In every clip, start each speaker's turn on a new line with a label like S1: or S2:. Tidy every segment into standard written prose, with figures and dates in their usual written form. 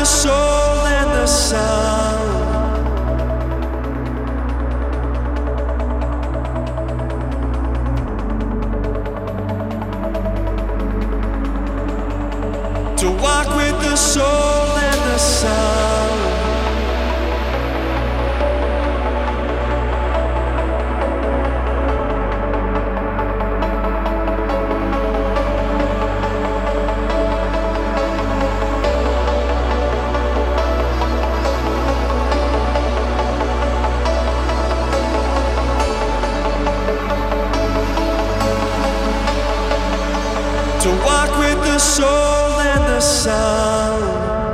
S1: the soul and the sound. To walk with the soul and the sound. To walk with the soul and the sound.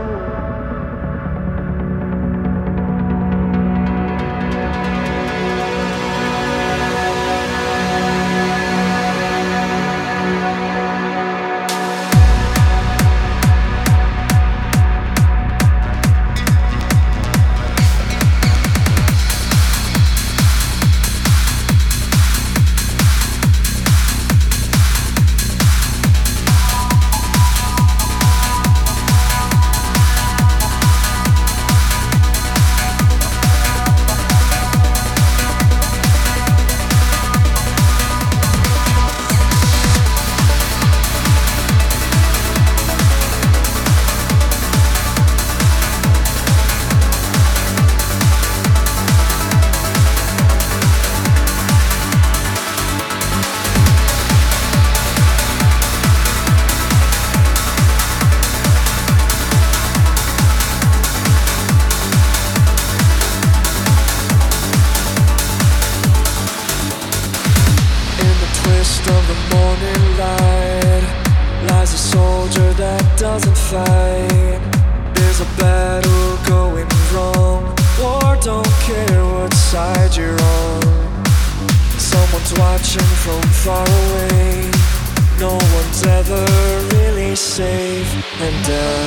S1: Of the morning light lies a soldier that doesn't fight. There's a battle going wrong. War don't care what side you're on. Someone's watching from far away. No one's ever really safe, and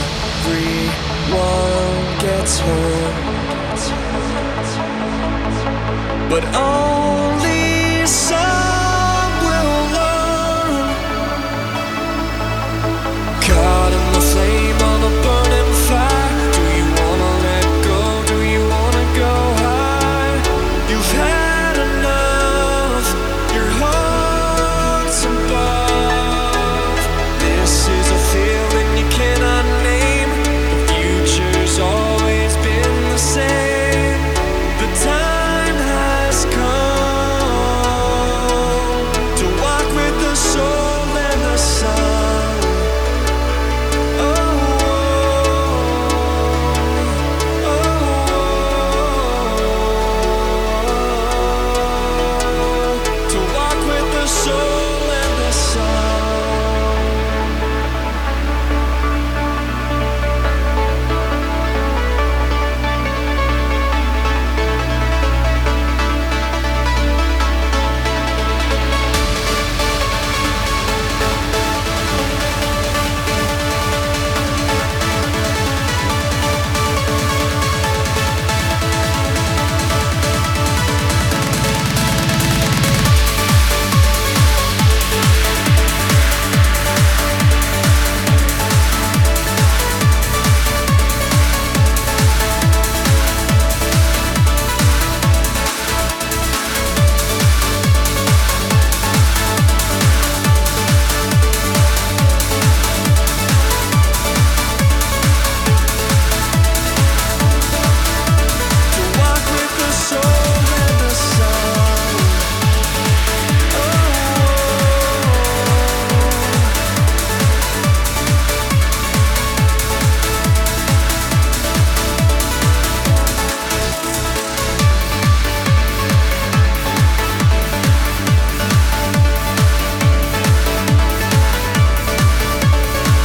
S1: everyone gets hurt. But only some will learn. Caught in the flame of a burning fire. Do you wanna let go? Do you wanna go high? You've had